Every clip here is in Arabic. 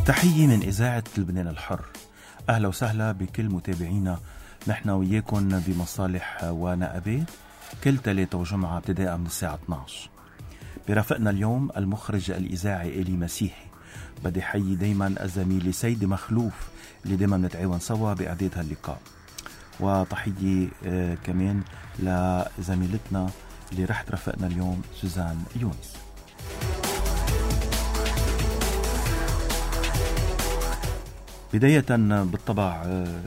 تحية من إذاعة لبنان الحر. أهلا وسهلا بكل متابعينا. نحن وياكم بمصالح ونقابات كل ثلاثة وجمعة ابتداء من الساعة 12. برافقنا اليوم المخرج الإذاعي إلي مسيحي. بدي حيي دايما الزميل سيد مخلوف اللي دايما نتعاون سوا بإعداد هاللقاء، وتحية كمان لزميلتنا اللي رح ترافقنا اليوم سوزان يونس. بداية بالطبع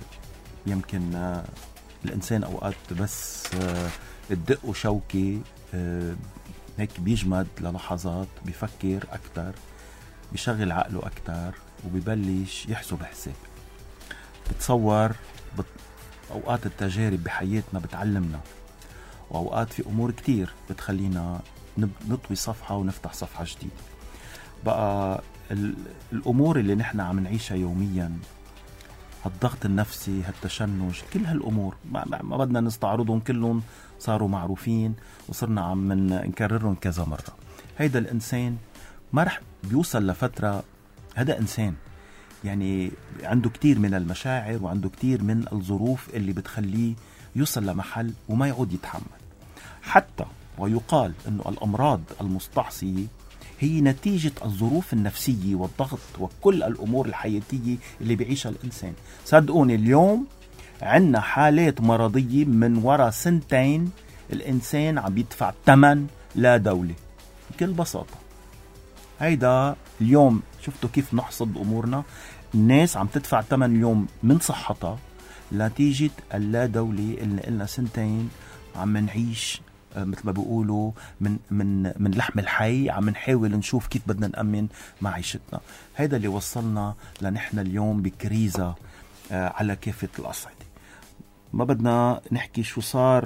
يمكن الإنسان أوقات بس الدق وشوكي هيك بيجمد للحظات، بيفكر أكتر، بيشغل عقله أكتر، وبيبلش يحسب حساب. بتصور أوقات التجارب بحياتنا بتعلمنا، وأوقات في أمور كتير بتخلينا نطوي صفحة ونفتح صفحة جديدة. بقى الأمور اللي نحن عم نعيشها يوميا، هالضغط النفسي، هالتشنج، كل هالأمور ما بدنا نستعرضهم، كلهم صاروا معروفين وصرنا عم نكررهم كذا مرة. هيدا الإنسان ما رح بيوصل لفترة، هذا إنسان يعني عنده كتير من المشاعر وعنده كتير من الظروف اللي بتخليه يوصل لمحل وما يعود يتحمل. حتى ويقال أنه الأمراض المستعصية هي نتيجة الظروف النفسية والضغط وكل الأمور الحياتية اللي بيعيشها الإنسان. صدقوني اليوم عنا حالات مرضية من وراء 2 سنين الإنسان عم يدفع ثمن لا دولة بكل بساطة. هيدا اليوم شفتوا كيف نحصد أمورنا، الناس عم تدفع ثمن اليوم من صحتها نتيجة اللا دولة اللي قلنا 2 سنين عم نعيش مثل ما بيقولوا من لحم الحي، عم نحاول نشوف كيف بدنا نأمن معيشتنا. هيدا اللي وصلنا لنحن اليوم بكريزة على كافة الأصعدة. ما بدنا نحكي شو صار،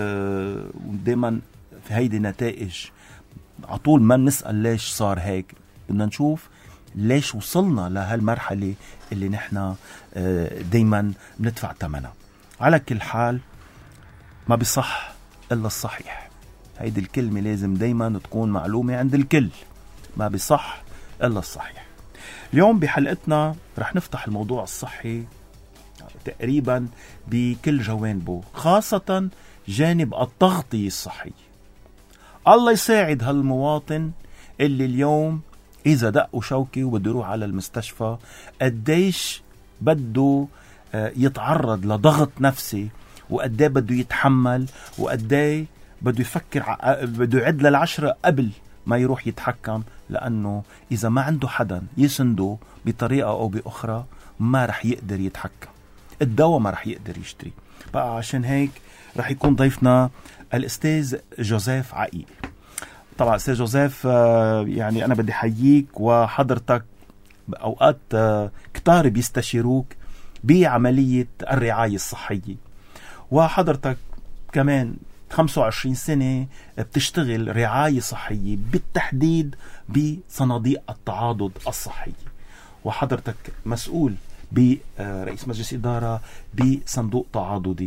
ودائما في هيدي نتائج عطول ما نسأل ليش صار هيك، بدنا نشوف ليش وصلنا لهالمرحلة اللي نحن دايما بندفع ثمنها. على كل حال ما بصح إلا الصحيح. هيدي الكلمة لازم دايما تكون معلومة عند الكل، ما بصح إلا الصحيح. اليوم بحلقتنا رح نفتح الموضوع الصحي تقريبا بكل جوانبه، خاصة جانب التغطية الصحية. الله يساعد هالمواطن اللي اليوم إذا دقوا شوكي وبده يروح على المستشفى قديش بده يتعرض لضغط نفسي، وقديه بده يتحمل، وقديه بده يفكر، بده يعد ل10 قبل ما يروح يتحكم، لأنه إذا ما عنده حدا يسنده بطريقة أو بأخرى ما رح يقدر يتحكم، الدواء ما رح يقدر يشتري. بقى عشان هيك رح يكون ضيفنا الأستاذ جوزيف عقيل. طبعا أستاذ جوزيف يعني أنا بدي حييك، وحضرتك أوقات كتار بيستشيروك بعملية الرعاية الصحية، وحضرتك كمان 25 سنة بتشتغل رعاية صحية بالتحديد بصناديق التعاضد الصحية، وحضرتك مسؤول برئيس مجلس إدارة بصندوق تعاضدي.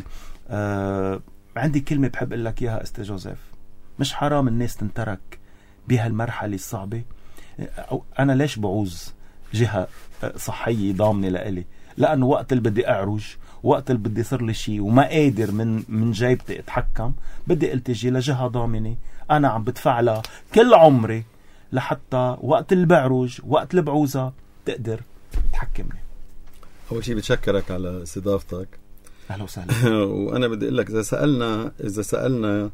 عندي كلمة بحب أقول لك إياها أستاذ جوزيف، مش حرام الناس تنترك بهالمرحلة الصعبة. أو أنا ليش بعوز جهة صحية ضامنة لإلي؟ لأنه وقت اللي بدي أعرج، وقت اللي بدي يصير لي شيء وما قادر من جيبتي أتحكم، بدي التجي لجهة ضامنة أنا عم بدفع لها كل عمري لحتى وقت اللي بعرج، وقت اللي بعوزها تقدر تحكمني. أول شيء بتشكرك على استضافتك. أهلا وسهلا. وأنا بدي أقول لك، إذا سألنا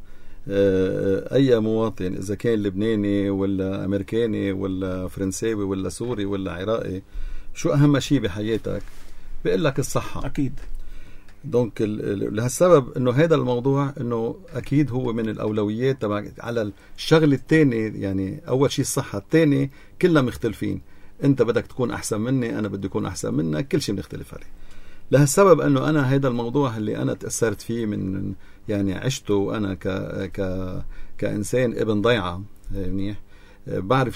أي مواطن، إذا كان لبناني ولا أمريكاني ولا فرنساوي ولا سوري ولا عراقي، شو أهم شيء بحياتك؟ بيقول لك الصحة. أكيد. دونك لهالسبب إنه هذا الموضوع إنه أكيد هو من الأولويات تبع على الشغل الثاني. يعني أول شيء الصحة، الثاني كلنا مختلفين، أنت بدك تكون أحسن مني، أنا بدي أكون أحسن منك، كل شيء بنختلف عليه. لهالسبب إنه أنا هذا الموضوع اللي أنا تأثرت فيه من يعني عشته أنا كإنسان ابن ضيعة منيح، بعرف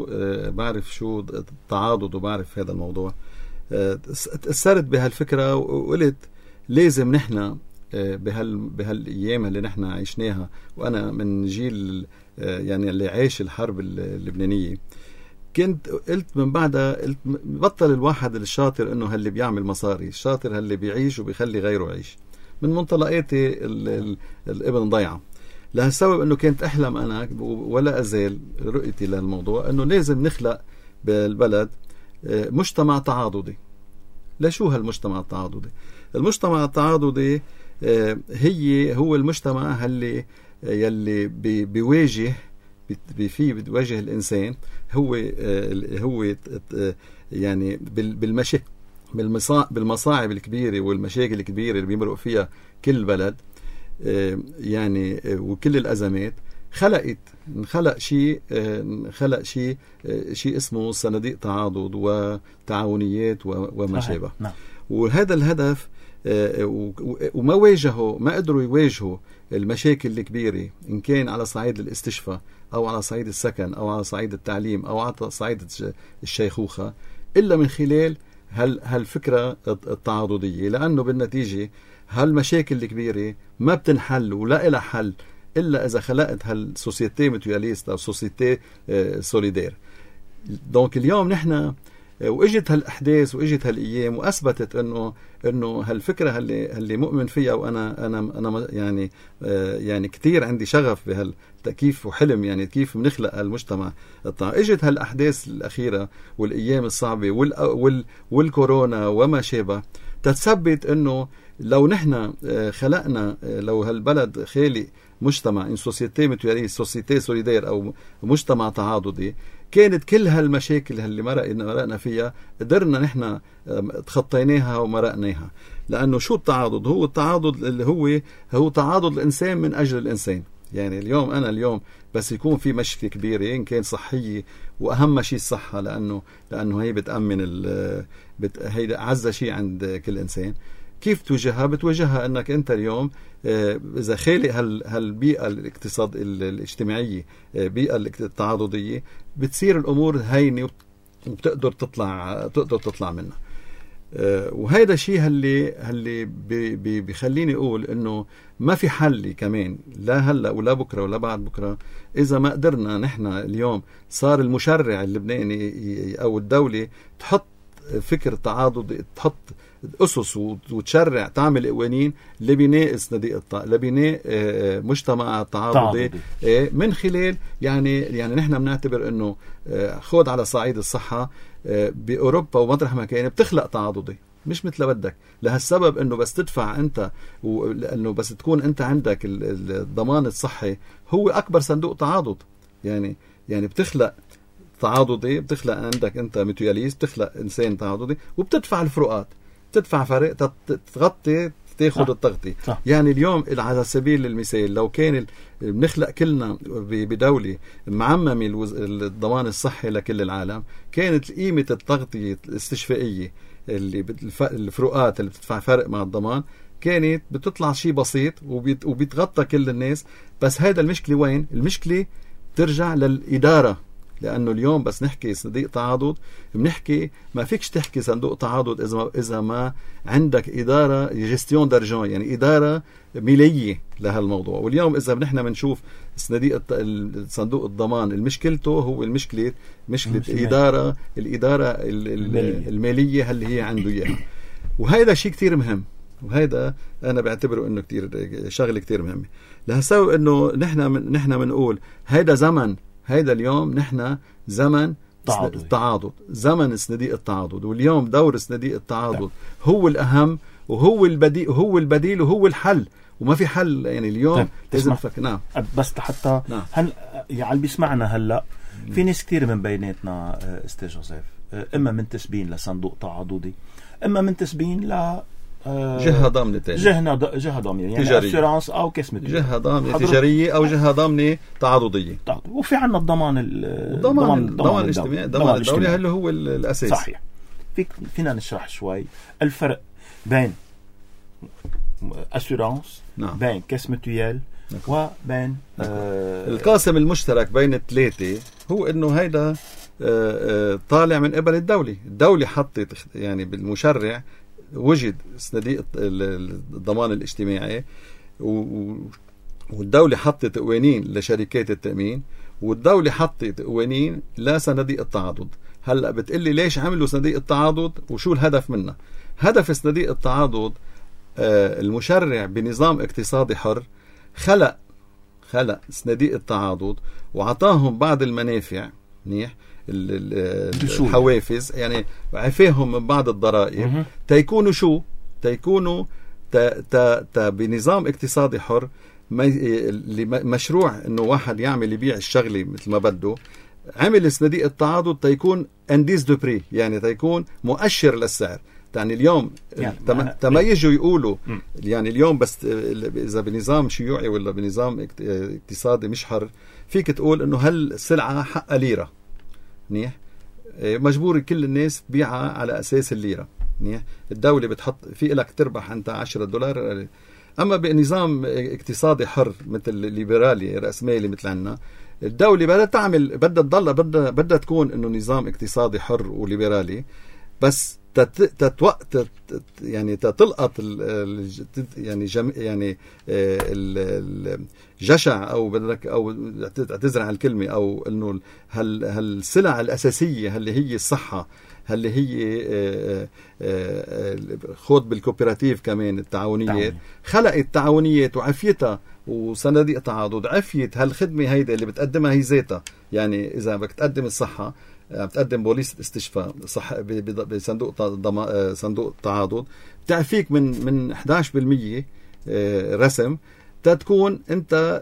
شو التعاضد، وبعرف هذا الموضوع. تأثرت بهالفكرة وقلت لازم نحن بهالأيام اللي نحن عيشناها، وأنا من جيل يعني اللي عايش الحرب اللبنانية، كنت قلت من بعدها، قلت بطل الواحد الشاطر انه هاللي بيعمل مصاري، الشاطر هاللي بيعيش وبيخلي غيره يعيش. من منطلقاتي الابن ضيعة. لهالسبب انه كنت احلم انا ولا ازال رؤيتي للموضوع انه لازم نخلق بالبلد مجتمع تعاضدي. لشو هالمجتمع التعاضدي؟ المجتمع التعاضدي هو المجتمع يلي بيواجه فيه بيواجه الانسان هو يعني بالمصاعب الكبيره والمشاكل الكبيره اللي بيمرق فيها كل بلد، يعني وكل الازمات. خلق شيء اسمه صناديق تعاضد وتعاونيات وما شابه. وهذا الهدف ما قدروا يواجهوا المشاكل الكبيرة، إن كان على صعيد الاستشفاء أو على صعيد السكن أو على صعيد التعليم أو على صعيد الشيخوخة، إلا من خلال هالفكرة التعاضدية. لأنه بالنتيجة هالمشاكل الكبيرة ما بتنحل ولا إلها حل إلا إذا خلقت هالسوسيتي ميتوياليست أو سوسيتي سوليدير. دونك اليوم نحن واجت هالاحداث واجت هالايام واثبتت انه هالفكره اللي مؤمن فيها، وانا يعني كثير عندي شغف بهالتكييف وحلم يعني كيف بنخلق هالمجتمع. اجت هالاحداث الاخيره والايام الصعبه والكورونا وما شابه تثبت انه لو نحن خلقنا، لو هالبلد خالق مجتمع ان سوسيتي ميتوياليست سوسيتي سوليدير او مجتمع تعاضدي، كانت كل هالمشاكل اللي مرقنا فيها قدرنا نحن تخطيناها ومرقناها. لأنه شو التعاضد؟ هو التعاضد اللي هو تعاضد الإنسان من أجل الإنسان. يعني اليوم بس يكون في مشكلة كبيرة إن كان صحية، وأهم شيء الصحة، لأنه هي بتأمن هي أعز شيء عند كل إنسان. كيف توجهها؟ بتوجهها أنك أنت اليوم إذا خالق هالبيئة الاجتماعية، بيئة التعاضدية، بتصير الأمور هينة وبتقدر تطلع منها. وهذا الشيء اللي بيخليني أقول إنه ما في حل كمان، لا هلا ولا بكرة ولا بعد بكرة، إذا ما قدرنا نحن اليوم صار المشرع اللبناني أو الدولة تحط فكر تعاضد، تحط أسس وتشرع، تعمل قوانين لبناء لبناء مجتمع تعاضدي من خلال يعني نحن بنعتبر انه خود على صعيد الصحة بأوروبا ومطرح ما كان بتخلق تعاضدي مش مثل بدك. لهالسبب انه بس تدفع انت، لانه بس تكون انت عندك الضمان الصحي هو اكبر صندوق تعاضد. يعني بتخلق تعاضدي، بتخلق عندك انت ميتوياليست، بتخلق انسان تعاضدي وبتدفع الفروقات، تدفع فرق تغطي تاخذ التغطية. يعني اليوم على سبيل المثال لو كان بنخلق كلنا بدولة معممة الضمان الصحي لكل العالم، كانت قيمة التغطية الاستشفائية اللي الفروقات اللي بتدفع فرق مع الضمان كانت بتطلع شيء بسيط وبيتغطى كل الناس. بس هذا المشكلة وين؟ المشكلة ترجع للإدارة. لأنه اليوم بس نحكي صندوق تعاضد، بنحكي ما فيكش تحكي صندوق تعاضد إذا ما عندك إدارة جيستيون دارجون، يعني إدارة مالية لهالموضوع. واليوم إذا نحن بنشوف صندوق الضمان، المشكلته هو مشكلة الإدارة المالية اللي هي عنده إياها. وهذا شيء كتير مهم، وهذا أنا بعتبره إنه شغلة كتير مهمة. لهالسبب إنه نحن بنقول هيدا اليوم نحن زمن التعاضد، زمن صناديق التعاضد. واليوم دور صناديق التعاضد هو الأهم وهو البديل وهو الحل، وما في حل. يعني اليوم لازم نعم بس حتى هل يعني بيسمعنا هلا في ناس كتير من بيناتنا استاذ جوزيف اما منتسبين لصندوق تعاضدي، اما منتسبين ل جهة ضامنة جهة ضامنة يعني أسيرانس أو كسمة جهة ضامنة تجارية أو جهة ضامنة تعاضدية. وفي عنا الضمان الاجتماعي، ضمان الدولة اللي هو الأساس. صحيح. فينا نشرح شوي الفرق بين أسيرانس، بين كسمة ميتويال، وبين القاسم المشترك بين الثلاثة هو إنه هيدا طالع من قبل الدولة حطت يعني بالمشرع وجد صناديق الضمان الاجتماعي والدولة حطت قوانين لشركات التأمين، والدولة حطت قوانين لصناديق التعاضد. هلأ بتقلي ليش عملوا صناديق التعاضد وشو الهدف منها؟ هدف صناديق التعاضد المشرع بنظام اقتصادي حر خلق صناديق التعاضد وعطاهم بعض المنافع منيح، الحوافز، يعني عفاهم من بعض الضرائب تيكونوا شو؟ تيكونوا بنظام اقتصادي حر مشروع انه واحد يعمل يبيع الشغله مثل ما بده. عمل صناديق التعاضد تيكون انديس دو بري، يعني تيكون مؤشر للسعر. يعني اليوم تما يجوا يقولوا يعني اليوم بس اذا بنظام شيوعي ولا بنظام اقتصادي مش حر فيك تقول انه هالسلعه حقها ليره منيح، مجبور كل الناس تبيعها على اساس الليره منيح. الدوله بتحط في لك تربح انت $10. اما بنظام اقتصادي حر مثل الليبرالي راسمالي مثل عنا، الدوله بدها تعمل بدها تكون انه نظام اقتصادي حر وليبرالي، بس يعني تلقط يعني الجشع او بدك او تزرع الكلمه، او انه هالسلع الاساسيه اللي هي الصحه، اللي هي خوض بالكوبراتيف كمان التعاونيات، خلقت تعاونيات وعفيتها وصناديق تعاضد عفيت هالخدمه هيدا اللي بتقدمها هي ذاتها. يعني اذا بدك تقدم الصحه بتقدم بوليس استشفاء صح صندوق تعاضد بتعفيك من 11% رسم تكون انت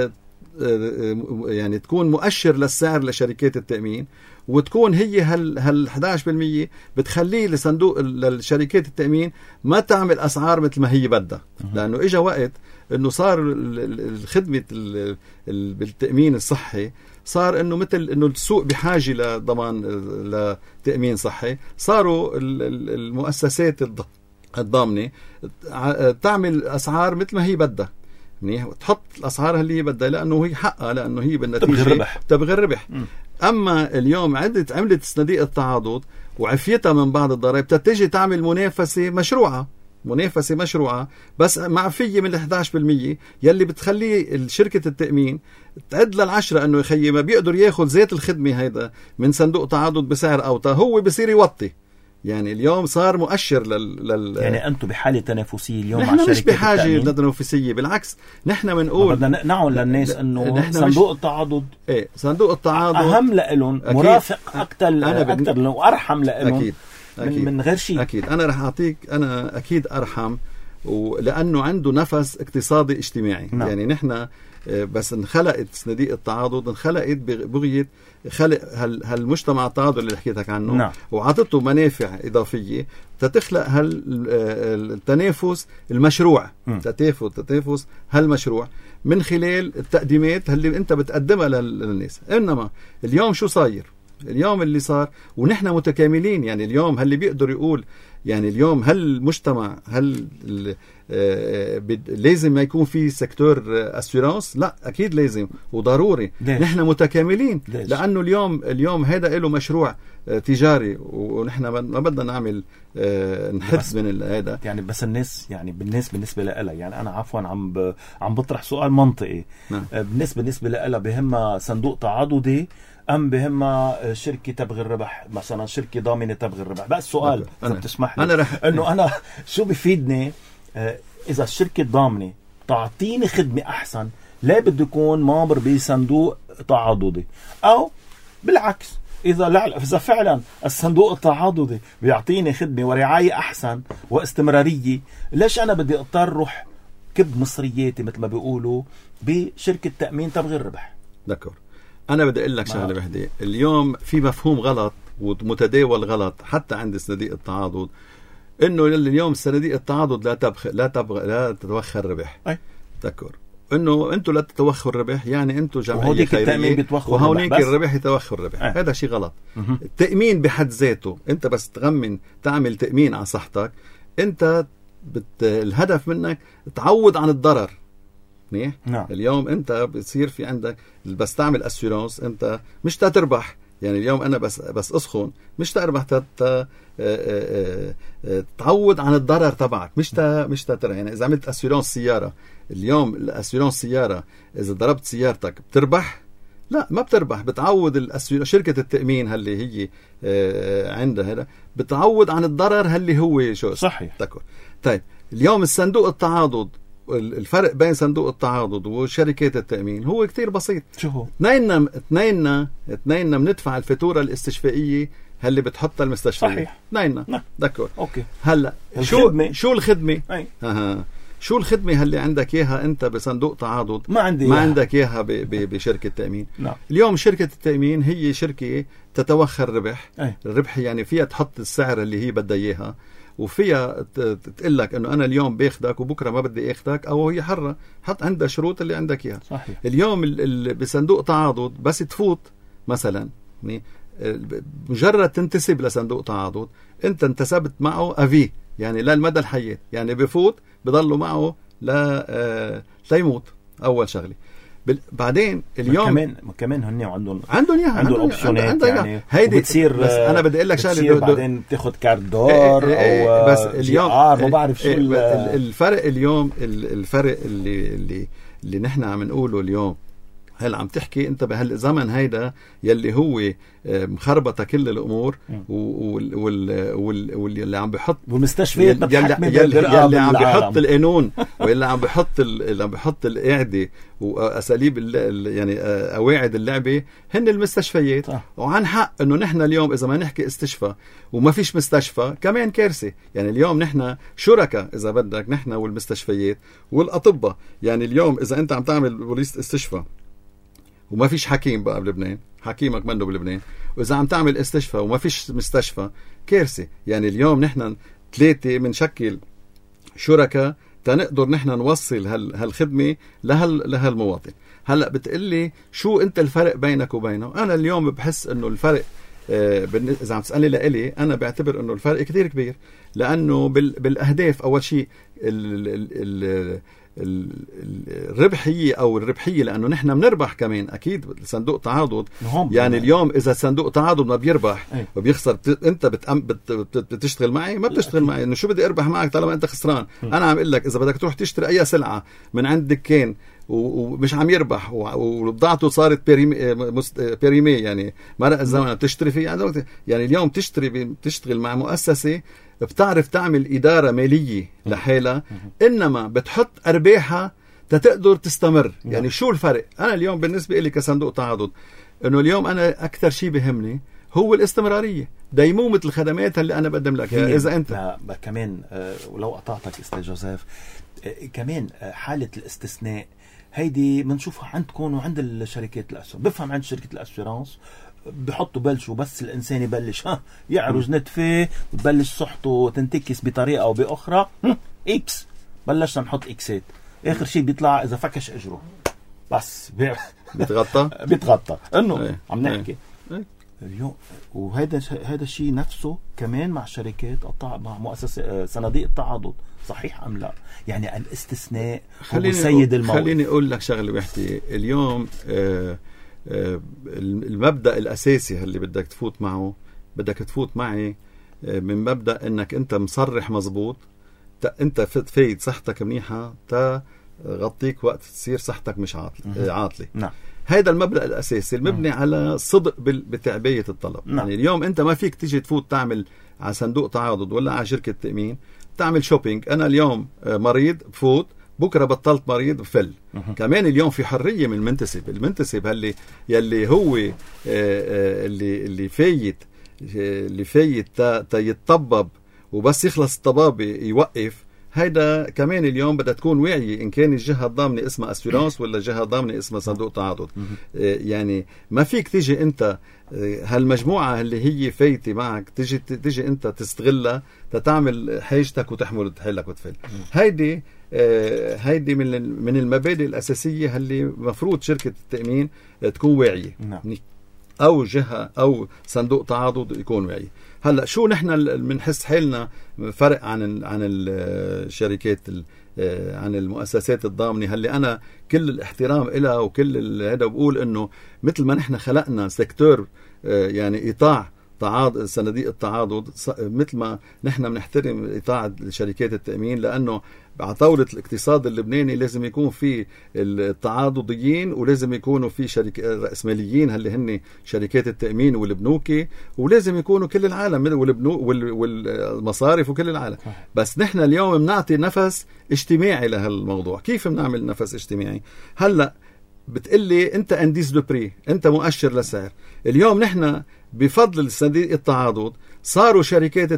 يعني تكون مؤشر للسعر لشركات التأمين، وتكون هي هال 11% بتخليه لشركات التأمين ما تعمل أسعار مثل ما هي بدها، لأنه إجا وقت إنه صار الخدمة بالتأمين الصحي صار إنه مثل إنه السوق بحاجة لضمان لتأمين صحي، صاروا المؤسسات الضامنة تعمل أسعار مثل ما هي بدها منيح، وتحط الأسعار اللي هي بدها لأنه هي حقها، لأنه هي بالنتيجة تبغي الربح. أما اليوم عملت صناديق التعاضد وعفيتها من بعض الضرائب تتجي تعمل منافسة مشروعة بس معفية من 11% يلي بتخلي شركة التأمين تعد لل10 انه يخيي ما بيقدر ياخذ زيت الخدمة هيدا من صندوق تعاضد بسعر اوطى، هو بصير يوطي. يعني اليوم صار مؤشر يعني أنتم بحالة تنافسية اليوم مع شركة مش بحاجة لتنافسية، بالعكس نحن بنقول بدنا نقنعهم للناس أنه صندوق التعاضد صندوق التعاضد أهم لهم، مرافق أكثر وأرحم لهم من غير شيء. أكيد أنا رح أعطيك، أنا أكيد أرحم لأنه عنده نفس اقتصادي اجتماعي. نعم. يعني نحن بس انخلقت صناديق التعاضد انخلقت بغية خلق هالمجتمع التعاضد اللي حكيتك عنه. نعم. وعطته منافع إضافية تتخلق التنافس المشروع، تتنافس هالمشروع من خلال التقديمات اللي انت بتقدمها للناس. انما اليوم شو صاير؟ اليوم اللي صار ونحن متكاملين، يعني اليوم هل بيقدر يقول يعني اليوم هل المجتمع لازم ما يكون في سيكتور أسيورانس؟ لا أكيد لازم وضروري. نحن متكاملين لأنه اليوم هذا له مشروع تجاري، ونحن ما بدنا نعمل نحس من هذا. يعني بس الناس يعني بالنسبة لها، يعني أنا عفوا عم بطرح سؤال منطقي. نعم. بالنسبة لها بهمها صندوق تعاضدي أم بهمها شركة تبغي الربح، مثلا شركة ضامنة تبغي الربح؟ بس سؤال إذا بتسمح لي، إنه أنا شو بفيدني إذا الشركة ضامنة تعطيني خدمة أحسن، لا بده يكون مامبر بصندوق تعاضدي، أو بالعكس إذا فعلا الصندوق التعاضدي بيعطيني خدمة ورعاية أحسن واستمرارية، ليش أنا بدي أضطر روح كب مصرياتي مثل ما بيقولوا بشركة تأمين تبغي الربح؟ دكتور أنا بدي أقول لك شغلة وحدة. اليوم في مفهوم غلط ومتداول غلط حتى عند صناديق التعاضد، إنه اليوم صناديق التعاضد لا تتوخر ربح. دكتور إنه أنتوا لا تتوخر ربح، يعني أنتوا جمعية خيرية وهونيك الربح يتوخر ربح. هذا شيء غلط. التأمين بحد ذاته أنت بس تعمل تأمين على صحتك، أنت الهدف منك تعوض عن الضرر. نعم. اليوم انت بتصير في عندك بس تعمل اسيورانس، انت مش تربح. يعني اليوم انا بس اسخن مش تربح، تعوض عن الضرر تبعك، مش ترى. يعني اذا عملت اسيورانس سياره اليوم الاسيورانس سياره اذا ضربت سيارتك بتربح؟ لا، ما بتربح. بتعوض شركه التامين اللي هي عندها هذا بتعوض عن الضرر اللي هو شو صحيح. طيب اليوم الصندوق التعاضد، الفرق بين صندوق التعاضد وشركات التأمين هو كتير بسيط. شو هو؟ اثنيننا بندفع الفاتورة الاستشفائية اللي بتحطها المستشفيات. صحيح. اثنيننا. دكور. اوكي. هلا شو الخدمة؟ شو الخدمة اللي عندك اياها انت بصندوق تعاضد ما عندك اياها بشركة تأمين؟ نعم. اليوم شركة التأمين هي شركة تتوخى الربح. الربح يعني فيها تحط السعر اللي هي بدها اياها، وفيها تقول لك انه انا اليوم باخدك وبكره ما بدي اخدك، او هي حره حط عندها شروط اللي عندك اياها. صحيح. اليوم بصندوق تعاضد بس تفوت مثلا، مجرد تنتسب لصندوق تعاضد انت انتسبت معه افي، يعني للمدى الحياة، يعني بفوت بضلوا معه ليموت. اول شغله. بعدين اليوم كمان هن عندهم اياها، عندهم اوبشنات يعني هيدي بتصير. بس انا بدي اقول لك شغله، بعدين بتاخد كارد دور او بس اليوم ما بعرف شو الفرق. اليوم الفرق اللي نحن عم نقوله اليوم، هل عم تحكي انت بهالزمن هيدا يلي هو مخربطه كل الامور، واللي عم بحط والمستشفيات يلي عم بحط القانون واللي عم بحط القاعده واساليب يعني قواعد اللعبه هن المستشفيات. وعن حق انه نحن اليوم اذا ما نحكي استشفاء وما فيش مستشفى كمان كارثه. يعني اليوم نحن شركاء اذا بدك، نحن والمستشفيات والاطباء. يعني اليوم اذا انت عم تعمل بوليس استشفاء وما فيش حكيم بقى بلبنان، حكيمك منه بلبنان، وإذا عم تعمل استشفاء وما فيش مستشفى كارثة. يعني اليوم نحن 3 منشكل شركاء تنقدر نحن نوصل هالخدمة لهالمواطن. هلأ بتقلي شو أنت الفرق بينك وبينه؟ أنا اليوم بحس أنه الفرق إذا عم تسألني لإلي أنا بعتبر أنه الفرق كتير كبير، لأنه بالأهداف. أول شيء الربحية أو الربحية، لأنه نحن بنربح كمان أكيد صندوق تعاضد. يعني اليوم إذا صندوق تعاضد ما بيربح وبيخسر، أنت بتشتغل معي؟ ما بتشتغل معي. إنه شو بدي أربح معك طالما أنت خسران؟ أنا عم أقول لك إذا بدك تروح تشتري أي سلعة من عند دكان ومش عم يربح وبضاعته صارت بيريمي، يعني مرق الزمن بتشتري فيه. يعني اليوم بتشتغل مع مؤسسة بتعرف تعمل إدارة مالية لحالها، إنما بتحط أرباحها تتقدر تستمر. يعني شو الفرق؟ أنا اليوم بالنسبة لي كصندوق تعاضد، إنه اليوم أنا أكثر شيء بهمني هو الاستمرارية، ديمومة الخدمات اللي أنا بقدم لك. إذا أنت كمان ولو قطعتك أستاذ جوزيف، كمان حالة الاستثناء هيدي بنشوفها عندكم وعند الشركات الأسورانس. بفهم عند شركة الأسورانس بحطوا بلشوا بس الإنسان يبلش يعرج نتفة وتبلش صحته تنتكس بطريقة أو بأخرى، إكس بلشنا نحط إكسات، آخر شيء بيطلع إذا فكش أجره بس بيتغطى إنه عم نحكي اليوم. وهذا الشيء نفسه كمان مع شركات مع مؤسسة صناديق التعاضد، صحيح أم لا؟ يعني الاستثناء هو سيد الموقف. خليني أقول لك شغلة وحدة. اليوم المبدأ الأساسي اللي بدك تفوت معه، بدك تفوت معي من مبدأ أنك أنت مصرح مزبوط، أنت فايد صحتك منيحة تغطيك وقت تصير صحتك مش عاطلة. نعم. هذا المبدأ الأساسي المبني على صدق بتعبية الطلب. نعم. يعني اليوم أنت ما فيك تيجي تفوت تعمل على صندوق تعاضد ولا على شركة تأمين تعمل شوبينج. أنا اليوم مريض بفوت، بكرة بطلت مريض بفل. كمان اليوم في حرية من المنتسب يلي هو اللي فايت يتطبب وبس يخلص الطبابة يوقف. هيدا كمان اليوم بدها تكون واعية، إن كان الجهة الضامنة اسمها أسيورانس ولا جهة ضامنة اسمها صندوق تعاضد. يعني ما فيك تيجي أنت هالمجموعة اللي هي فايتة معك تيجي أنت تستغلها تتعمل حاجتك وتحمل حالك وتفل. هيدي من المبادئ الأساسية اللي مفروض شركة التأمين تكون واعية. نعم. أو جهة أو صندوق تعاضد يكون واعي. هلا شو نحن بنحس حالنا فرق عن الشركات عن المؤسسات الضامنة اللي أنا كل الاحترام إلها وكل هذا، بقول إنه مثل ما نحن خلقنا سيكتور يعني إيطاع صناديق التعاضد مثل ما نحن بنحترم إطاعة شركات التأمين، لأنه على طاولة الاقتصاد اللبناني لازم يكون في التعاضديين ولازم يكونوا في رأسماليين اللي هن شركات التأمين والبنوكي، ولازم يكونوا كل العالم والمصارف وكل العالم. بس نحن اليوم بنعطي نفس اجتماعي لهالموضوع. كيف بنعمل نفس اجتماعي؟ هلأ بتقلي انت انديس دو بري، انت مؤشر لسعر. اليوم نحن بفضل صناديق التعاضد صاروا شركات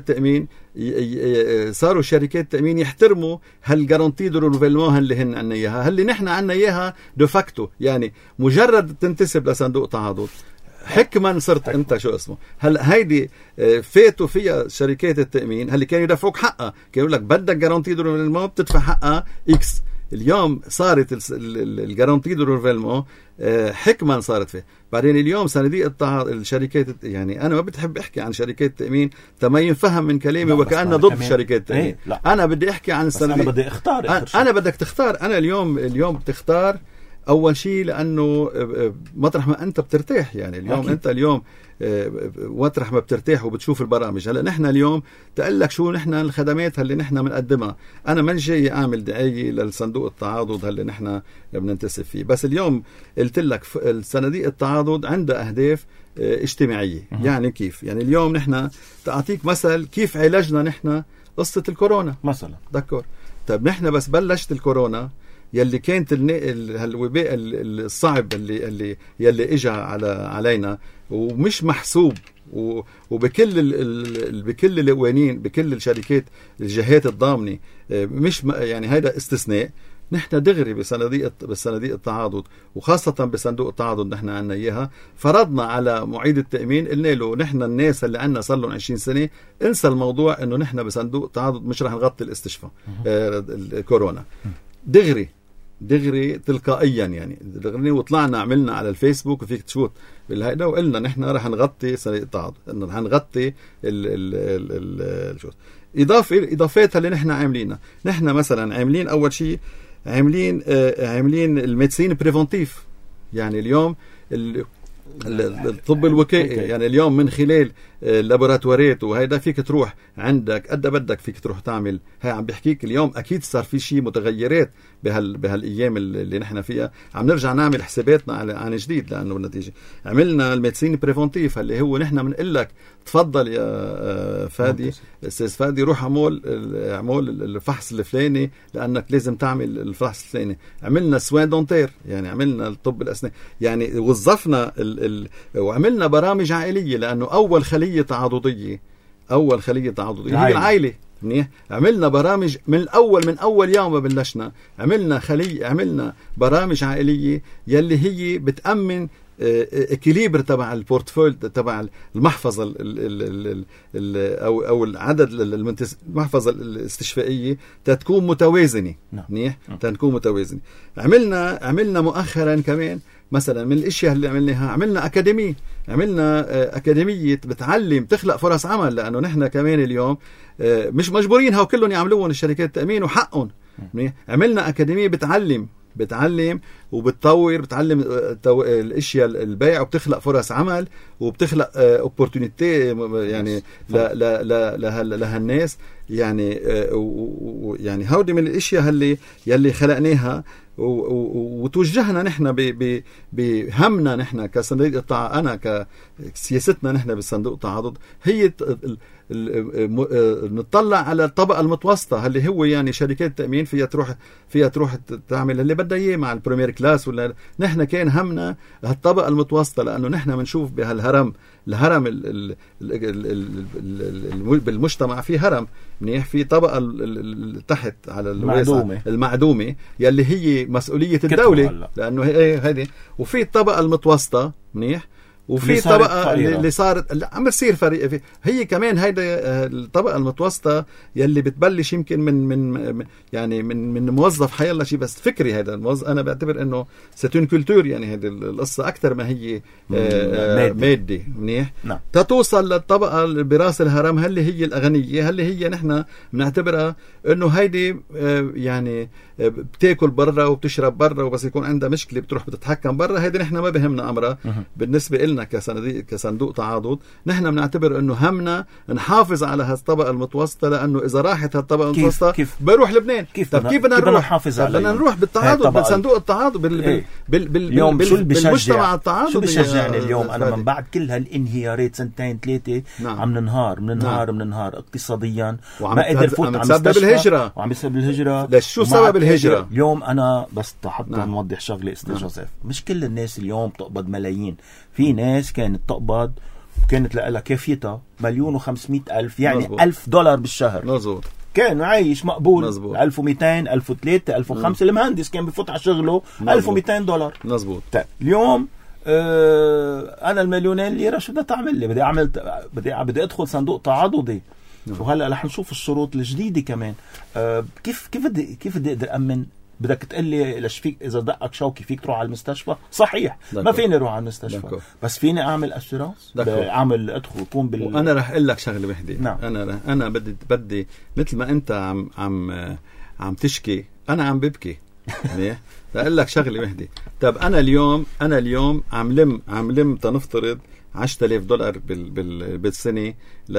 التأمين يحترموا هالجارانتي دو رونوفيلمون اللي هن عنا اياها، اللي نحن عنا اياها دو فاكتو. يعني مجرد تنتسب لصندوق تعاضد حكما صرت انت شو اسمه. هلا هيدي فاتوا فيها شركات التأمين اللي كانوا يدفعوك حقها، كانوا يقول لك بدك جارانتي دو رونوفيلمون بتدفع حقها اكس. اليوم صارت الجارانتي دو رونوفيلمون حكما صارت فيه. بعدين اليوم صناديق الشركات، يعني انا ما بتحب احكي عن شركات التأمين تما ينفهم من كلامي وكأنه ضد شركات التأمين. انا بدي احكي عن الصناديق، انا بدي اختار. انا بدك تختار. انا اليوم بتختار اول شيء لانه مطرح ما انت بترتاح. يعني اليوم أكيد. انت اليوم مطرح ما بترتاح وبتشوف البرامج. هلا نحن اليوم تقلك شو نحن الخدمات اللي نحن بنقدمها. انا ما جاي اعمل دعايه للصندوق التعاضد اللي نحن بننتسب فيه، بس اليوم قلت لك الصناديق التعاضد عندها اهداف اجتماعيه. يعني كيف؟ يعني اليوم نحن تعطيك مثل كيف عالجنا نحن قصه الكورونا مثلا. دكور. طيب نحن بس بلشت الكورونا يلي كانت الوباء الصعب اللي اجى علينا ومش محسوب، بكل القوانين بكل الشركات الجهات الضامنة، مش يعني هذا استثناء. نحن دغري بصناديق التعاضد وخاصة بصندوق التعاضد نحن عنا إياها، فرضنا على معيد التأمين، قلنا له نحن الناس اللي عنا صار لهم 20 سنة انسى الموضوع انه نحن بصندوق التعاضد مش رح نغطي الاستشفاء الكورونا. دغري تلقائيا يعني دغري، وطلعنا عملنا على الفيسبوك وفيك تشوت بالهيدا وقلنا نحن رح نغطي صناديق التعاضد، انه رح نغطي اضافات اللي نحن عاملينها. نحن مثلا عاملين اول شيء عاملين الميديسين بريفنتيف. يعني اليوم الطب الوقائي، يعني اليوم من خلال اللابوراتوارات وهيدا فيك تروح عندك قد بدك فيك تروح تعمل. هاي عم بحكيك اليوم اكيد صار في شيء متغيرات بهالايام اللي نحن فيها، عم نرجع نعمل حساباتنا عن جديد. لانه بالنتيجه عملنا الميديسين بريفنتيف اللي هو نحن بنقول لك تفضل يا فادي، استاذ فادي، روح اعمل الفحص الفلاني لانك لازم تعمل الفحص الفلاني. عملنا سوان دونتير، يعني عملنا الطب الاسنان، يعني وظفنا وعملنا برامج عائليه، لانه اول خليه تعاضديه هي العائله. منيح. عملنا برامج من اول يوم ما بلشنا، عملنا برامج عائليه يلي هي بتأمن اكيليبر تبع البورتفول تبع المحفظه او العدد المحفظه الاستشفائيه تكون متوازنه. منيح. تكون متوازنه. عملنا مؤخرا كمان مثلا من الاشياء اللي عملناها، عملنا اكاديميه بتعلم تخلق فرص عمل، لانه نحن كمان اليوم مش مجبورين هاو كلهم يعملوهم الشركات التأمين وحقهم. عملنا اكاديميه بتعلم وبتطور، بتعلم الاشياء البيع وبتخلق فرص عمل وبتخلق اوبورتونيتي يعني لهالناس. يعني يعني هودي من الاشياء يلي خلقناها وتوجهنا نحن بهمنا نحن كصندوق التعاضد. انا كسياستنا نحن بالصندوق التعاضد هي نطلع على الطبقه المتوسطه اللي هو يعني شركات التأمين فيها تروح تعمل اللي بدها اياه مع البريمير كلاس. ولا نحن كان همنا هالطبقه المتوسطه، لانه نحن بنشوف الهرم بالمجتمع في هرم. منيح. في طبقه تحت على المعدومه يلي هي مسؤوليه الدوله، لانه هذه، وفي الطبقه المتوسطه. منيح. وفي طبقه اللي صارت عم بتصير فريق. هي كمان هيدا الطبقه المتوسطه يلي بتبلش يمكن من موظف حيلا شيء بس فكري. هذا الموظف انا بعتبر انه ستون كولتور، يعني هذه القصه اكثر ما هي مادي. منيح. تتوصل للطبقه براس الهرم اللي هي الاغنيه، اللي هي نحن بنعتبرها انه هيدي يعني بتاكل برا وبتشرب برا، وبس يكون عندها مشكله بتروح بتتحكم برا. هيدي نحن ما بهمنا امرها. بالنسبه إلنا كصندوق تعاضد، نحن بنعتبر إنه همنا نحافظ على هالطبقة المتوسطة، لأنه إذا راحت هالطبقة المتوسطة بيروح لبنان. كيف بدنا نحافظ عليها؟ بدنا نروح بالتعاضد، بالصندوق التعاضد، بالمجتمع التعاضد. شو بيشجعني اليوم أنا من بعد كل هالانهيارات سنتين ثلاثة؟ نعم. عم ننهار اقتصاديا، ما قدر فوت عم يسبب الهجرة، وعم يسبب الهجرة. ليش؟ شو سبب الهجرة؟ اليوم أنا بس حتى نوضح شغلة أستاذ جوزيف، مش كل الناس اليوم تقبض ملايين. في ناس كانت تقبض كانت لها كافيتها 1,500,000 يعني مزبوط. $1,000 بالشهر. مزبوط. كان عايش مقبول. مزبوط. 1200 1003 1005. المهندس كان بفوت على شغله $1,200. مزبوط. طيب اليوم انا المليونين ليرة شو بدي تعمل لي؟ بدي ادخل صندوق تعاضدي. وهلا رح نشوف الشروط الجديده كمان. كيف بدي اقدر امن؟ بدك تقول لي ليش فيك اذا دقك شوكي فيك تروح على المستشفى؟ صحيح ما فيني اروح على المستشفى، بس فيني اعمل اسيرانس، اعمل ادخل يكون وانا رح اقول لك شغله وحده. نعم. انا بدي مثل ما انت عم تشكي انا عم ببكي. اقول لك شغله وحده. طب انا اليوم عم لم تنفترض $10,000 بالسنه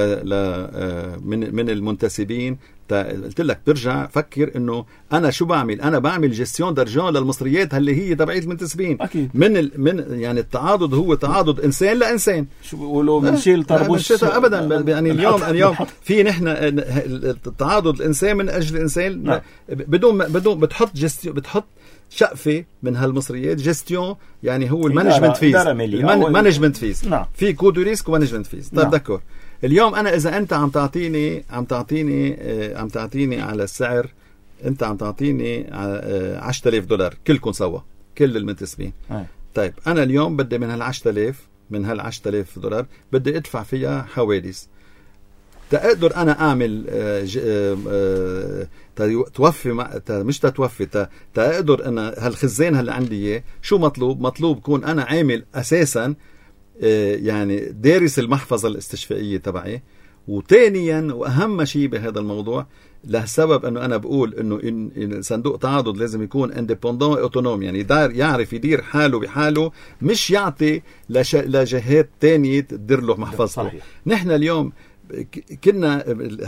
من المنتسبين. قلت لك برجع فكر انه انا شو بعمل. انا بعمل جيستيون دارجون للمصريات اللي هي تبعيه المنتسبين. اكيد. من يعني التعاضد هو تعاضد انسان لانسان. شو بيقولوا بنشيل طربوش ابدا. يعني اليوم في نحن التعاضد الانسان من اجل الانسان. نعم. بدون بتحط شقفة من هالمصريات. جيستيون يعني هو المانجمنت فيز. مانجمنت فيز. نعم. في كود ريسك ومانجمنت فيز. طيب دكور. اليوم أنا إذا أنت عم تعطيني على السعر، أنت عم تعطيني $10,000 كلكم سوا، كل المنتسبين. طيب أنا اليوم بدي من $10,000 بدي أدفع فيها حوادث. تقدر أنا أعمل مش تتوفي تقدر أنا هالخزان اللي عندي إياه. شو مطلوب كون أنا عامل أساسا يعني دارس المحفظة الاستشفائية تبعي. وثانيا وأهم شيء بهذا الموضوع لسبب أنه أنا بقول أنه صندوق تعاضد لازم يكون independent autonom، يعني يعرف يدير حاله بحاله، مش يعطي لجهات تانية تدير له محفظته. نحن اليوم كنا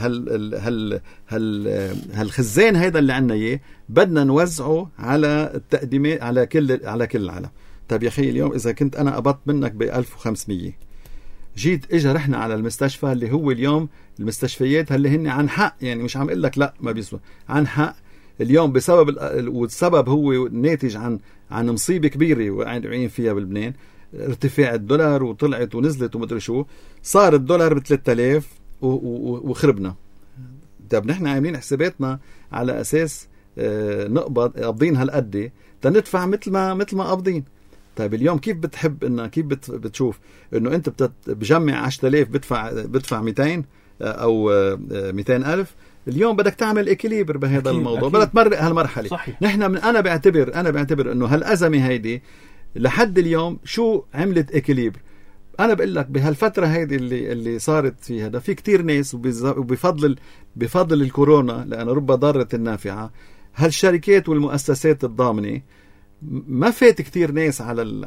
هالخزان هيدا اللي عنا اياه بدنا نوزعه على التقديمات على كل العالم. طيب يا اخي اليوم اذا كنت انا قبضت منك ب1500، جيت اجا رحنا على المستشفى اللي هو اليوم المستشفيات اللي هن عن حق، يعني مش عم اقول لك لا ما بيسوى، عن حق اليوم بسبب والسبب هو ناتج عن مصيبه كبيره وقاعدين فيها بلبنان، ارتفاع الدولار وطلعت ونزلت ومدري شو، صار الدولار ب3000 وخربنا. طب نحن عاملين حساباتنا على اساس قابضين هالقد تندفع مثل ما قابضين. طيب اليوم كيف بتحب كيف بتشوف انه انت بجمع 10,000 بدفع 200 او 200,000؟ اليوم بدك تعمل اكيليبر بهذا الموضوع، بدك تمرق هالمرحله. صحيح. نحن انا بعتبر انه هالازمه هيدي لحد اليوم شو عملت اكيليبر. انا بقول لك بهالفتره هيدي اللي صارت فيها ده في كتير ناس وبفضل الكورونا لأن رب ضارة النافعه، هالشركات والمؤسسات الضامنه ما فات كتير ناس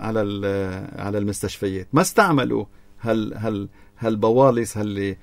على المستشفيات، ما استعملوا هالبوالص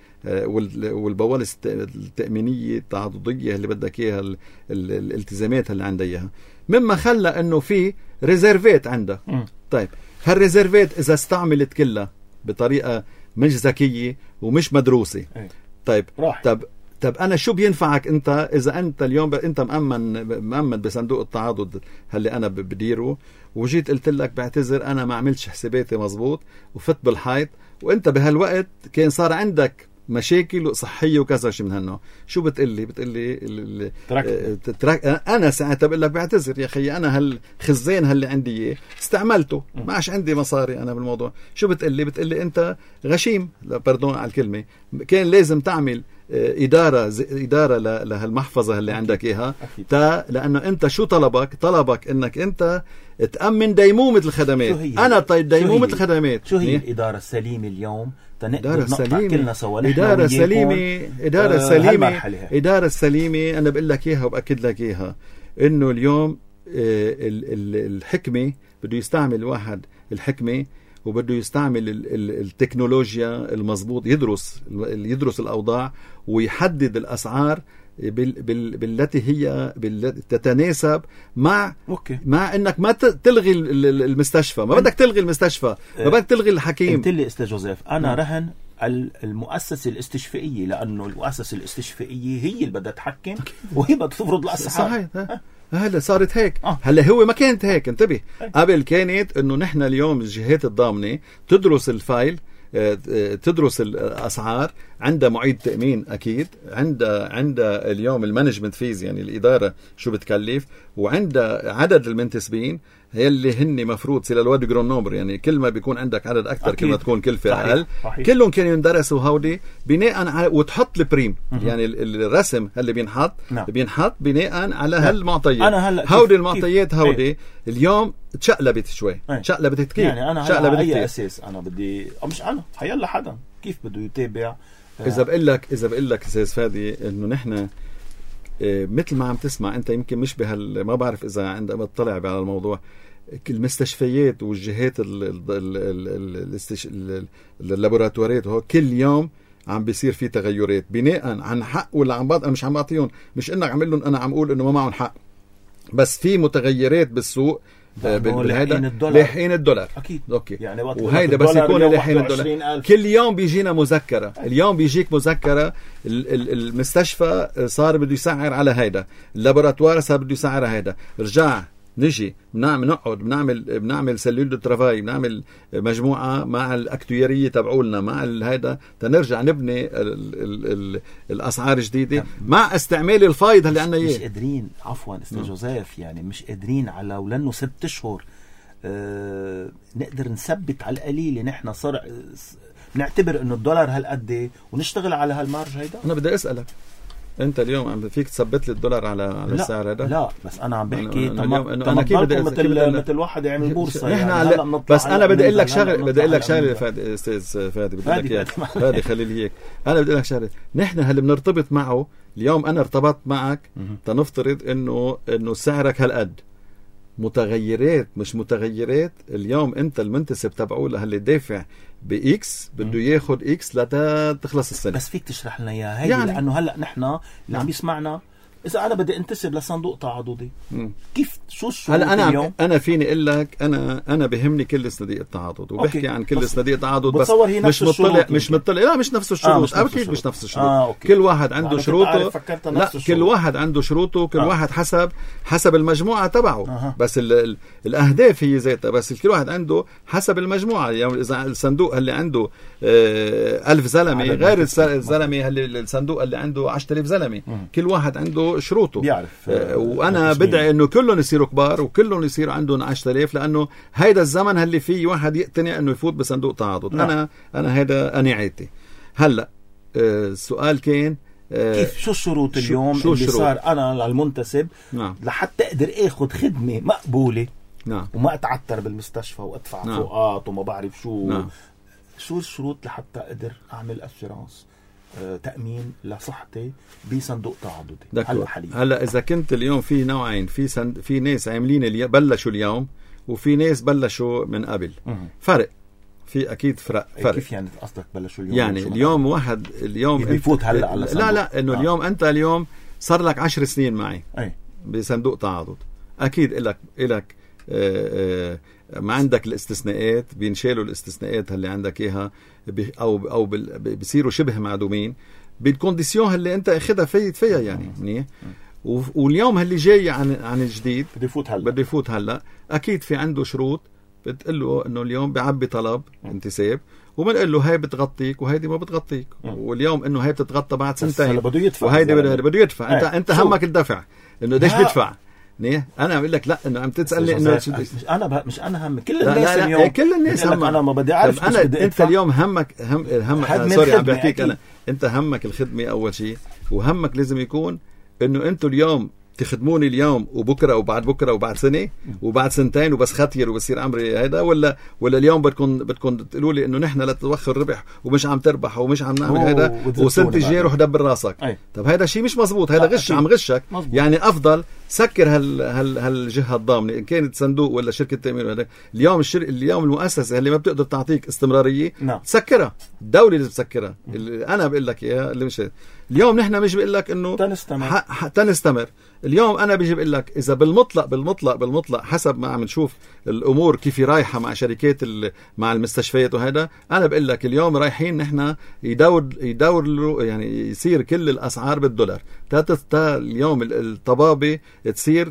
والبوالص التأمينية التعاضدية اللي بدك اياها، الالتزامات اللي عندها اياها، مما خلى انه في ريزيرفات عندها. طيب هالريزيرفات اذا استعملت كلها بطريقة مش ذكية ومش مدروسة، طيب طب انا شو بينفعك انت اذا انت اليوم انت مأمن بصندوق التعاضد اللي انا بديره، وجيت قلت لك بعتذر انا ما عملتش حساباتي مزبوط وفت بالحيط، وانت بهالوقت كان صار عندك مشاكل صحيه وكذا شيء من هالنوع، شو بتقلي انا ساعتها بقول لك بعتذر يا اخي انا هالخزان اللي عندي اياه استعملته، ما عادش عندي مصاري انا بالموضوع. شو بتقلي انت غشيم، باردون على الكلمه، كان لازم تعمل إدارة لهالمحفظة اللي عندك إياها، لأنه أنت شو طلبك إنك أنت تأمن ديمومة الخدمات. أنا طيب ديمومة الخدمات شو هي الإدارة السليمة اليوم؟ إدارة السليمة أنا بقول لك إياها وبأكد لك إياها، إنه اليوم الحكمة بده يستعمل واحد الحكمة وبده يستعمل التكنولوجيا المضبوط، يدرس الأوضاع ويحدد الأسعار بالتي هي تتناسب مع انك ما تلغي المستشفى، ما بدك تلغي المستشفى، ما بدك تلغي الحكيم. قلت لي استاذ جوزيف انا رهن المؤسسة الاستشفائية، لأنه المؤسسة الاستشفائية هي اللي بدها تحكم وهي بدها تفرض الأسعار. صحيح. هلا صارت هيك. هلا هو ما كانت هيك، انتبه. قبل كانت انه نحن اليوم الجهات الضامنة تدرس الفايل، تدرس الأسعار، عندها معيد تأمين أكيد، عندها اليوم المانجمنت فيز يعني الإدارة شو بتكلف، وعندها عدد المنتسبين اللي هن مفروض سيلا الواد جرون نومبر، يعني كل ما بيكون عندك عدد أكثر كل ما تكون كلفة أقل. كلهم كانوا يندرسوا هودي بناء على، وتحط البريم يعني الرسم اللي بينحط بناء على هالمعطيات. هودي المعطيات هودي اليوم تشقلبت شوي. تشقلبت كيف؟ يعني أنا على أي أساس أنا بدي، مش أنا حيلا حدا كيف بده يتابع؟ إذا بقول لك أستاذ فادي إنه نحن مثل ما عم تسمع أنت، يمكن مش ما بعرف إذا عندما تطلع على الموضوع، المستشفيات والجهات اللابوراتواريات هو كل يوم عم بيصير في تغيرات بناء عن حق ولا عم مش عم بعطيهم، مش انك عم لهم انا عم اقول انه ما معهم حق، بس في متغيرات بالسوق لاحقين الدولار اكيد. اوكي يعني وهيدا بس يكون لاحقين الدولار. كل يوم بيجينا مذكره، اليوم بيجيك مذكره المستشفى صار بده يسعر على هيدا، اللابوراتوار صار بده يسعر على هيدا، رجع نجي نقعد بنعمل سلول دو ترافاي، بنعمل مجموعة مع الأكتويرية تبعولنا مع هيدا تنرجع نبني الأسعار جديدة مع استعمال الفايض اللي عنا مش قادرين. عفوا استاذ جوزيف، يعني مش قادرين على ولانه 6 أشهر نقدر نثبت على القليل نحن صار نعتبر انه الدولار هالقد ونشتغل على هالمارج هيدا. انا بدي اسألك انت اليوم عم فيك تثبت لي الدولار على السعر هذا؟ لا بس انا عم بحكي انا كيف بدي مثل واحد يعمل بورصه يعني بس انا بدي اقول لك شغله فادي، استاذ فادي بدي لك اياها فادي خلي لي هيك. انا بدي لك شغله، نحن هل بنرتبط معه اليوم؟ انا ارتبطت معك تنفترض انه سعرك هالقد، متغيرات مش متغيرات. اليوم انت المنتسب تبعه اللي دافع بإكس بده ياخد إكس لتخلص السنة. بس فيك تشرح لنا اياها هي يعني لأنه هلأ نحن اللي عم يسمعنا إذا أنا بدي انتسب لصندوق تعاضدي كيف شو هلا أنا فيني أقول لك أنا بهمني كل صناديق التعاضد وبحكي عن كل صناديق التعاضد، بس مش مطلع لا مش نفس الشروط أكيد مش نفس الشروط. كل واحد عنده شروطه، لا كل واحد عنده شروطه، كل واحد حسب المجموعة تبعه. بس الأهداف هي ذاتها، بس كل واحد عنده حسب المجموعة. يعني إذا الصندوق اللي عنده 1000 زلمة غير الزلمة الصندوق اللي عنده 10,000 زلمة، كل واحد عنده شروطه بيعرف. وانا بدعي انه كلهم يصيروا كبار وكلهم يصيروا عندهم 10,000، لانه هيدا الزمن اللي فيه واحد يقتنع انه يفوت بصندوق تعاضد. انا هيدا قناعتي. هلا السؤال كان كيف شو الشروط اليوم اللي الشروط؟ صار انا للمنتسب لحتى اقدر اخذ خدمه مقبوله وما اتعتر بالمستشفى وادفع فوقات وما بعرف شو شو الشروط لحتى اقدر اعمل اسيرانس تأمين لصحتي بصندوق تعاضدي. هلا إذا كنت اليوم في نوعين، في ناس عاملين بلشوا اليوم وفي ناس بلشوا من قبل. فرق في أكيد فرق. كيف يعني قصدك بلشوا اليوم؟ يعني اليوم واحد اليوم بيفوت هلا على صندوق. لا إنه اليوم أنت اليوم صار لك 10 سنين معي بصندوق تعاضد، أكيد إلك ما عندك الاستثناءات، بينشالوا الاستثناءات اللي عندك إياها أو بيصيروا شبه معدومين بالكونديسيون اللي أنت أخذها فيها يعني منيح. واليوم اللي جاي عن الجديد بده يفوت هلا أكيد في عنده شروط بتقول له إنه اليوم بعبي طلب انتساب وبنقول له هاي بتغطيك وهيدي ما بتغطيك، واليوم إنه هاي بتتغطى بعد سنتين وهيدي بده يدفع. أنت همك الدفع إنه ليش بدفع؟ انا اقول لك لا انه عم تسالني انه مش انا هم كل الناس اليوم كل الناس هم انا ما بدي اعرف انت اليوم همك سوري عم بحكيك انا، انت همك الخدمه اول شيء، وهمك لازم يكون انه انتم اليوم تخدموني اليوم وبكره وبعد بكره وبعد سنه وبعد سنتين وبس ختير وبصير امري هيدا، ولا اليوم بدكم تقولوا لي انه نحن لا توخر ربح ومش عم تربح ومش عم نعمل هيدا وسنه جاي روح دبر راسك. طب هيدا شيء مش مزبوط، هيدا غش، عم غشك. يعني افضل سكر هالجهه الضامنه ان كانت صندوق ولا شركه تامين ولا اليوم اليوم المؤسسه اللي ما بتقدر تعطيك استمراريه تسكرها الدوله اللي بتسكرها. انا بقول لك اياها اللي مش اليوم نحن مش بقول لك انه تنستمر. اليوم انا بيجي بقول لك اذا بالمطلق حسب ما عم نشوف الامور كيف رايحه مع شركات مع المستشفيات وهذا، انا بقول لك اليوم رايحين نحن يدور يعني يصير كل الاسعار بالدولار. اليوم الطبابه تصير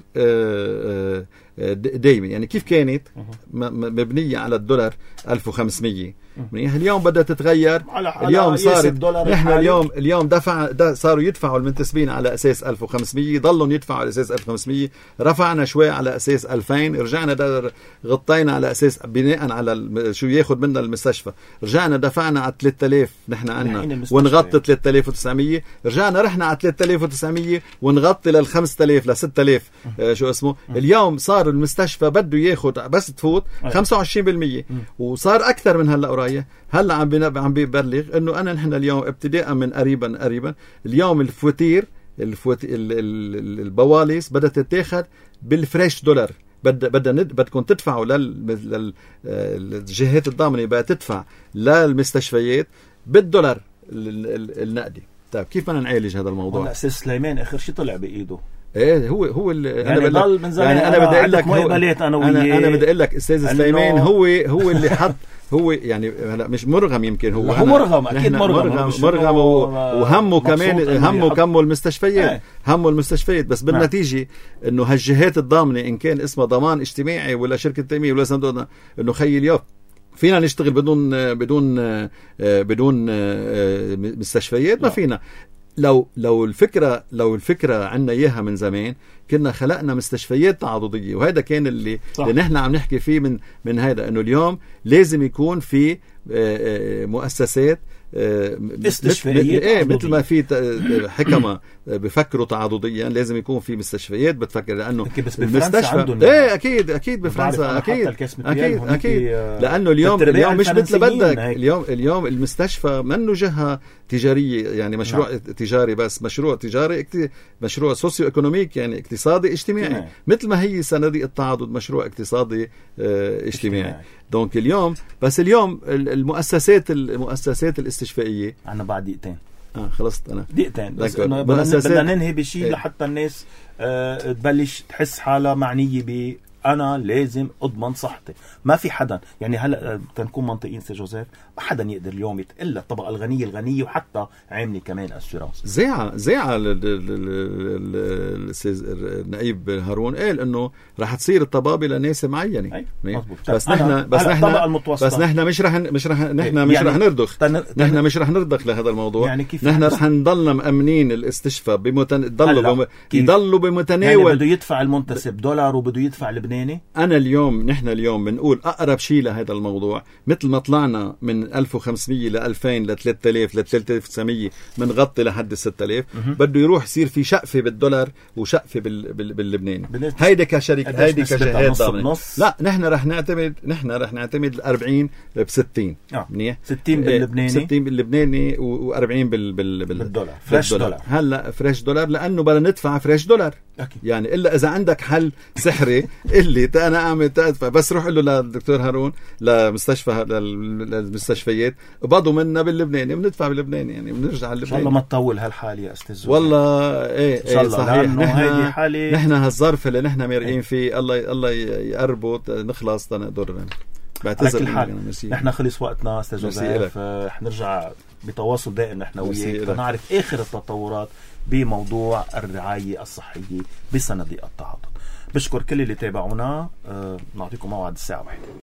دايما يعني كيف كانت مبنيه على الدولار 1500 اليوم بدها تتغير. اليوم صار نحن اليوم صاروا يدفعوا المنتسبين على اساس 1500، ضلوا يدفعوا على اساس 1500، رفعنا شوي على اساس 2000، رجعنا غطينا على اساس بناء على شو ياخذ منا المستشفى، رجعنا دفعنا على 3000 نحن عنا ونغطي 3900، رجعنا رحنا على 3900 ونغطي لل 5000 ل 6000 شو اسمه. اليوم صار المستشفى بده ياخذ بس تفوت 25%، وصار اكثر من هلا هلا عم بيبلغ انه نحن اليوم ابتداء من قريبا اليوم البواليس بدها تتاخذ بالفريش دولار. بدكم تدفعوا للجهات الضامنه بدها تدفع للمستشفيات بالدولار النقدي. طيب كيف بدنا نعالج هذا الموضوع؟ هلا استاذ سليمان اخر شيء طلع بايده ايه هو يعني ضل من زمان. يعني انا بدي اقول لك انا بدي اقول لك استاذ سليمان هو اللي حط هو يعني هلا مش مرغم، يمكن هو مرغم اكيد مرغم وهمه كمان همه المستشفيات همه المستشفيات. بس بالنتيجه انه هالجهات الضامنه ان كان اسمها ضمان اجتماعي ولا شركه تامين ولا صندوق، انه خيي اليوم فينا نشتغل بدون مستشفيات؟ ما فينا. لو الفكرة عنا إياها من زمان كنا خلقنا مستشفيات تعاضدية، وهذا كان اللي نحن عم نحكي فيه من هذا، انه اليوم لازم يكون في مؤسسات استشفائية مثل ما في حكمة بفكروا تعاضديا، لازم يكون في مستشفيات بتفكر، لانه المستشفى اكيد بفرنسا اكيد لانه اليوم مش مثل بدك. اليوم المستشفى منه جهة تجارية يعني مشروع تجاري بس، مشروع تجاري مشروع سوسيو ايكونوميك يعني اقتصادي اجتماعي. مثل ما هي صناديق التعاضد مشروع اقتصادي اجتماعي. دونك اليوم المؤسسات الاستشفائية عنا بعد دقيقتين خلصت انا دقيقتين بس بدنا ننهي بشيء لحتى الناس تبلش تحس حالها معنية أنا لازم أضمن صحتي. ما في حدا يعني هلا تنكون منطقيين سي جوزيف، ما حدا يقدر اليوم إلا الطبقة الغنية وحتى عاملة كمان أسيرانس. زيعة النائب هارون قال إنه راح تصير الطبابة لناس معينة. بس نحن مش رح نرضخ. نحن مش رح نرضخ لهذا الموضوع. يعني نحن رح نضلنا مأمنين الاستشفاء يضلوا بمتناول. يعني بده يدفع المنتسب دولار وبده يدفع البناني. نحن اليوم بنقول أقرب شيء لهذا الموضوع مثل ما طلعنا من 1500 ل 2000 ل 3000 ل 3900 بنغطي لحد 6000. بده يروح يصير في شقفة بالدولار وشقفة باللبناني. هيدي كشركة هيدي كجهات ضامنة. لا نحن رح نعتمد 40 ب 60 منيح 60 باللبناني 60 باللبناني و40 بالدولار فريش دولار. هلا فريش دولار لأنه بدنا ندفع فريش دولار أكيد. يعني إلا إذا عندك حل سحري اللي أنا أعمل تدفع بس روح له للدكتور هارون للمستشفيات بعضوا منا باللبناني بندفع باللبناني يعني بنرجع اللبناني. إن شاء الله ما تطول هالحال يا أستاذ والله إيه صحيح. نحن هالظرف اللي نحن مرقين فيه الله يقربه نخلص تنقدر. بعتذر نحن خلص وقتنا أستاذ جوزيف. حنرجع بتواصل دائم نحن وياك نعرف آخر التطورات بموضوع الرعاية الصحية بصناديق التعاضد. بشكر كل اللي تابعونا. نعطيكم موعد الساعة 1.